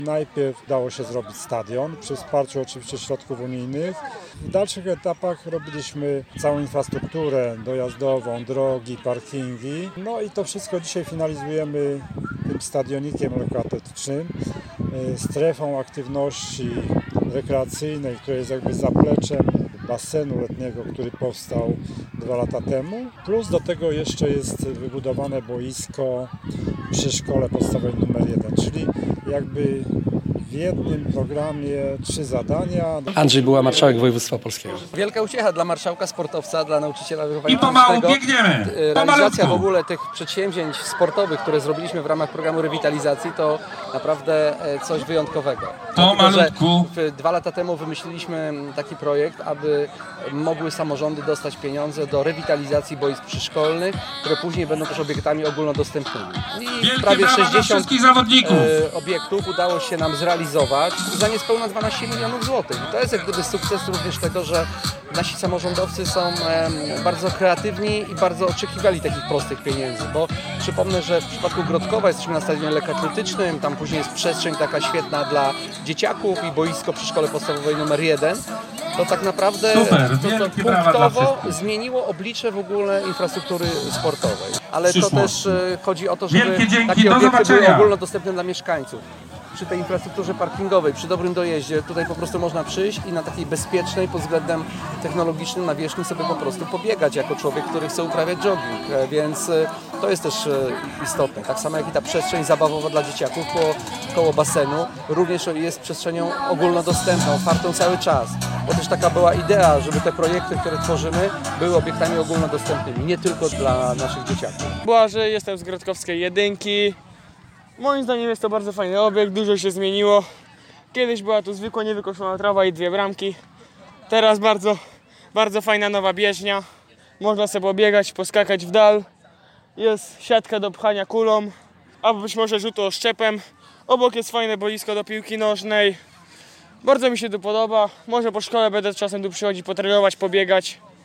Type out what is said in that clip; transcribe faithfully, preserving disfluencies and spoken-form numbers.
Najpierw dało się zrobić stadion przy wsparciu oczywiście środków unijnych. W dalszych etapach robiliśmy całą infrastrukturę dojazdową, drogi, parkingi. No i to wszystko dzisiaj finalizujemy tym stadionikiem lekkoatletycznym, strefą aktywności rekreacyjnej, która jest jakby zapleczem basenu letniego, który powstał dwa lata temu. Plus do tego jeszcze jest wybudowane boisko przy szkole podstawowej numer jeden, czyli jakby w jednym programie trzy zadania. Andrzej Buła, marszałek województwa polskiego. Wielka uciecha dla marszałka, sportowca, dla nauczyciela wychowania I pomału fizycznego. biegniemy. Realizacja w ogóle tych przedsięwzięć sportowych, które zrobiliśmy w ramach programu rewitalizacji, to naprawdę coś wyjątkowego. To Dlatego, malutku. że dwa lata temu wymyśliliśmy taki projekt, aby mogły samorządy dostać pieniądze do rewitalizacji boisk przyszkolnych, które później będą też obiektami ogólnodostępnymi. I Wielkie prawie brawa dla sześćdziesiąt wszystkich zawodników. e, obiektów udało się nam zrealizować za niespełna dwanaście milionów złotych. I to jest jak gdyby sukces również tego, że nasi samorządowcy są e, bardzo kreatywni i bardzo oczekiwali takich prostych pieniędzy, bo przypomnę, że w przypadku Grodkowa jesteśmy na stadionie lekkoatletycznym, tam później jest przestrzeń taka świetna dla dzieciaków i boisko przy szkole podstawowej numer jeden. To tak naprawdę Super, to, to wielkie brawa dla punktowo wszystkich. zmieniło oblicze w ogóle infrastruktury sportowej. Ale to Przyszłość. też e, chodzi o to, żeby Wielkie dzięki, takie do obiekty były zobaczenia. ogólnodostępne dla mieszkańców. Przy tej infrastrukturze parkingowej, przy dobrym dojeździe, tutaj po prostu można przyjść i na takiej bezpiecznej pod względem technologicznym nawierzchni sobie po prostu pobiegać jako człowiek, który chce uprawiać jogging, E, więc e, to jest też e, istotne. Tak samo jak i ta przestrzeń zabawowa dla dzieciaków koło, koło basenu również jest przestrzenią ogólnodostępną, otwartą cały czas. Bo też taka była idea, żeby te projekty, które tworzymy, były obiektami ogólnodostępnymi, nie tylko dla naszych dzieciaków. Błażej, jestem z Grodkowskiej jedynki. Moim zdaniem jest to bardzo fajny obiekt, dużo się zmieniło. Kiedyś była tu zwykła niewykoszona trawa i dwie bramki. Teraz bardzo, bardzo fajna nowa bieżnia. Można sobie pobiegać, poskakać w dal. Jest siatka do pchania kulą, albo być może rzutu oszczepem. Obok jest fajne boisko do piłki nożnej. Bardzo mi się tu podoba. Może po szkole będę czasem tu przychodzić, potrenować, pobiegać.